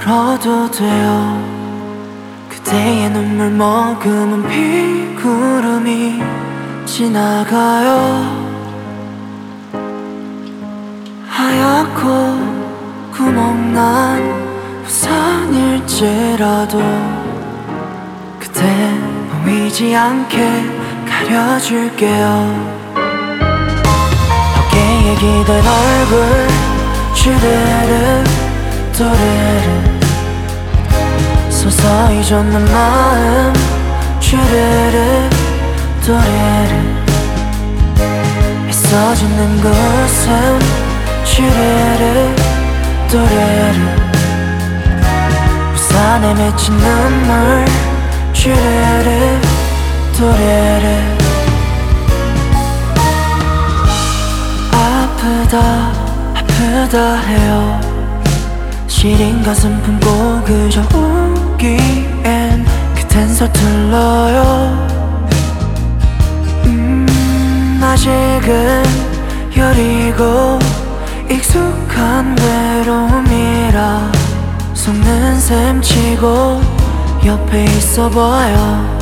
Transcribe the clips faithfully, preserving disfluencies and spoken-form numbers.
울어도 돼요. 그대의 눈물 머금은 비구름이 지나가요. 하얗고 구멍난 우산일지라도 그대 보이지 않게 가려줄게요. 어깨에 기댄 얼굴 주르르 또르르 서서히 젖는 마음 주르르 또르르 애써 짓는 웃음 주르르 또르르 우산에 맺힌 눈물 주르르 또르르 아프다 아프다 해요. 시린 가슴 품고 그저 웃기엔 그댄 서툴러요. 음 아직은 여리고 익숙한 외로움이라 속는 셈 치고 옆에 있어봐요.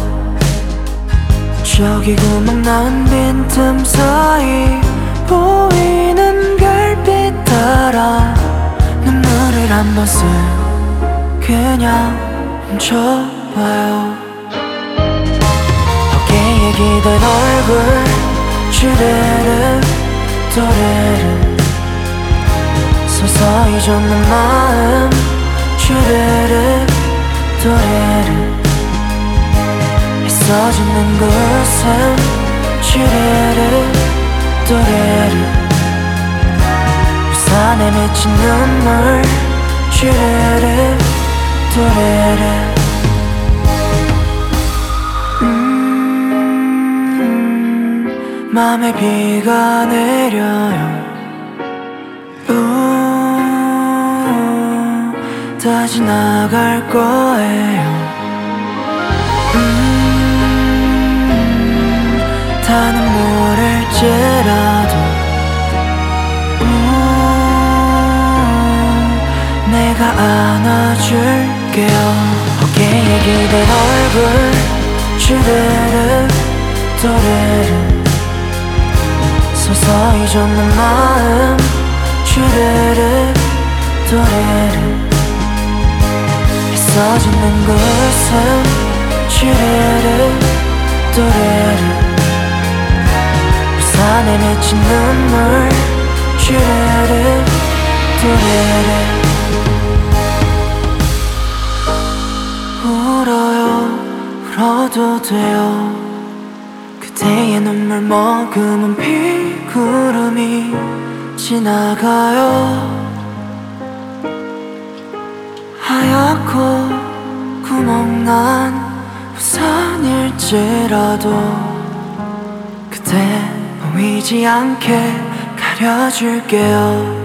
저기 구멍 난 빈틈 사이 보이는 별빛 따라 눈물을 한 번 쓱 그냥 훔쳐봐요. 어깨에 기댄 얼굴 주르르 또르르 서서히 젖는 마음 주르르 또르르 애써 짓는 웃음 주르르 또르르 우산에 맺힌 눈물 주르르 또르르 음 맘에 비가 내려요. 우 다 지나갈 거예요. 음 다 눈물일지라도 내가 안아줄게요. 어깨에 기댄 얼굴 주르르 또르르 서서히 젖는 마음 주르르 또르르 애써 짓는 웃음 주르르 또르르 우산에 맺힌 눈물 주르르 또르르 울어요 울어도 돼요. 그대의 눈물 머금은 비구름이 지나가요. 하얗고 구멍난 우산일지라도 그대 보이지 않게 가려줄게요.